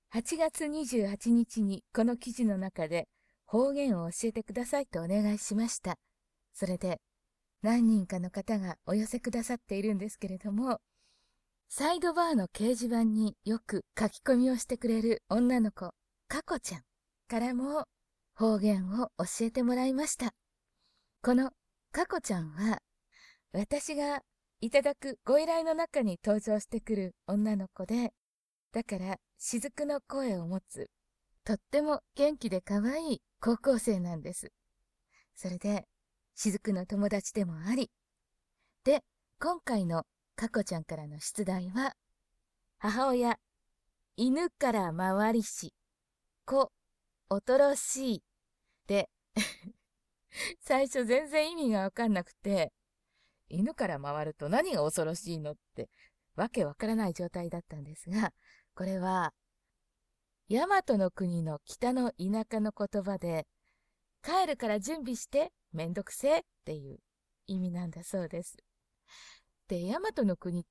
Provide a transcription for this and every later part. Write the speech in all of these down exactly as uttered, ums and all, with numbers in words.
はちがつにじゅうはちにちにこの記事の中で方言を教えてくださいとお願いしました。それで何人かの方がお寄せくださっているんですけれども、サイドバーの掲示板によく書き込みをしてくれる女の子、かこちゃんからも方言を教えてもらいました。このかこちゃんは、私がいただくご依頼の中に登場してくる女の子で、だから雫の声を持つ、とっても元気で可愛い高校生なんです。それで、雫の友達でもあり、で、今回のかこちゃんからの出題は、母親、犬から回りし、子、おとろしい、で、最初全然意味がわかんなくて、犬から回ると何が恐ろしいのって、わけわからない状態だったんですが、これは、大和の国の北の田舎の言葉で、帰るから準備してめんどくせえっていう意味なんだそうです。で、大和の国って、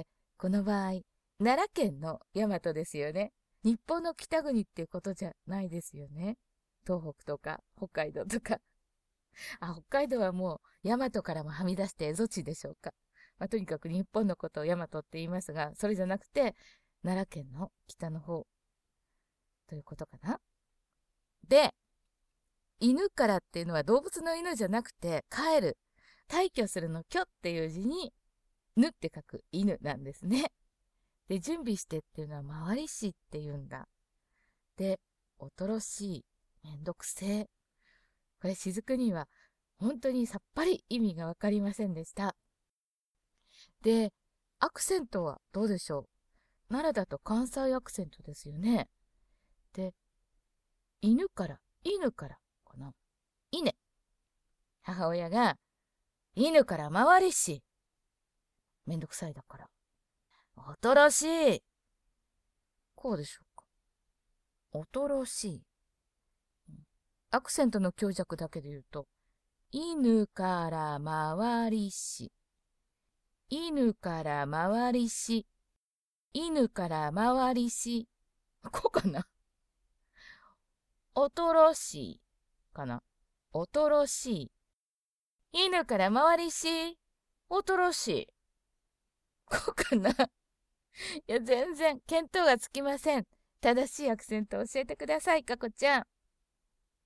この場合、奈良県の大和ですよね。日本の北国っていうことじゃないですよね。東北とか北海道とか。あ、北海道はもう大和からもはみ出して蝦夷地でしょうか。まあ、とにかく日本のことを大和って言いますが、それじゃなくて、奈良県の北の方ということかな。で、犬からっていうのは動物の犬じゃなくて、帰る、退去するの去っていう字に、ぬって書く犬なんですね。で、準備してっていうのは回りしっていうんだ。で、恐ろしい、めんどくせえ。これ、雫には本当にさっぱり意味がわかりませんでした。で、アクセントはどうでしょう。奈良だと関西アクセントですよね。で、犬から、犬からかな。稲。母親が、犬から回りし。めんどくさいだから。おとろしい。こうでしょうか。おとろしい。アクセントの強弱だけで言うと、犬から回りし。犬から回りし。犬から回りし。こうかな。おとろしい。かな。おとろしい。犬から回りし。おとろしい。こうかな。いや、全然見当がつきません。正しいアクセント教えてください、かこちゃん。